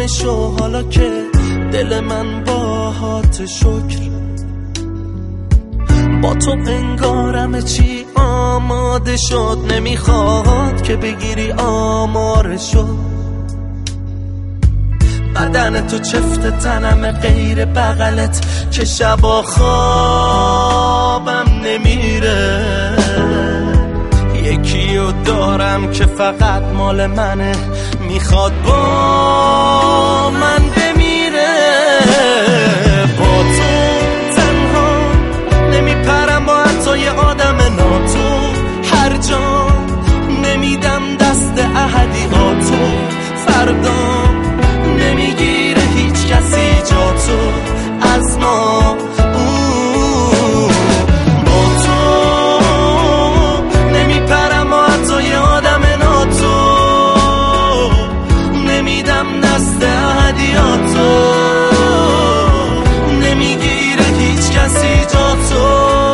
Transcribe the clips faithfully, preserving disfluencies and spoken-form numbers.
شو حالا که دل من باهات شکر. با تو انگارم چی آماده شد، نمیخواد که بگیری آمارشو. بدن تو چفت تنم غیر بغلت که شبا خوابم نمیره. یکیو دارم که فقط مال منه، میخواد با من بمیره. با تو تنها نمیپرم با حتی یه آدم ناتو، هر جا نمیدم دست احدیاتو. فردا نمیگیره هیچ کسی جا تو از ما. با تو نمیپرم با حتی یه آدم ناتو، نمیدم دست احدیاتو. نمیگیره هیچ کسی جا تو.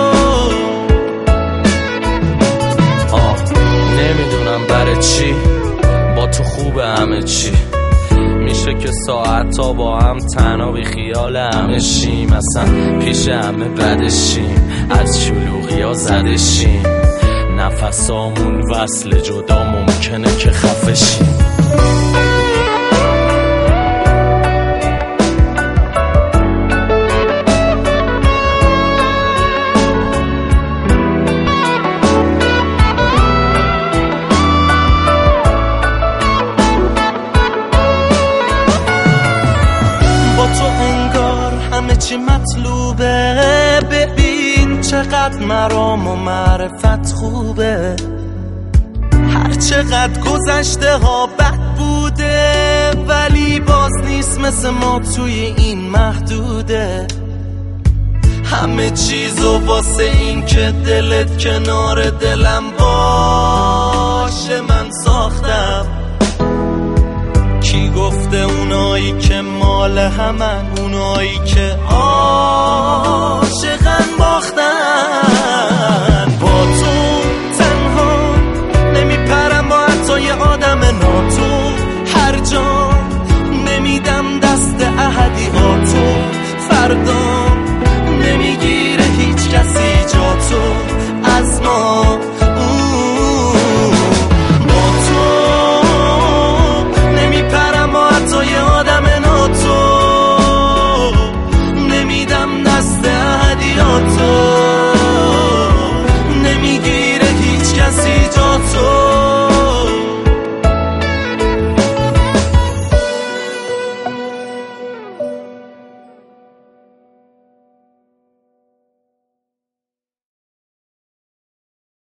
آه نمیدونم برای چی با تو خوبه همه چی. میشه که ساعت تا با هم تنها بی خیال همه شیم، اصلا پیش همه بدشیم، از شلوغی ها زدشیم. نفسامون وصل جدا ممکنه که خفه شیم. همه چی مطلوبه، ببین چقدر مرام و معرفت خوبه. هر چقدر گذشته ها بد بوده، ولی باز نیست مثل ما توی این محدوده. همه چیزو واسه این که دلت کنار دلم باشه من ساختم. کی گفته اونایی که مال همن، اونایی که عاشقن باختن.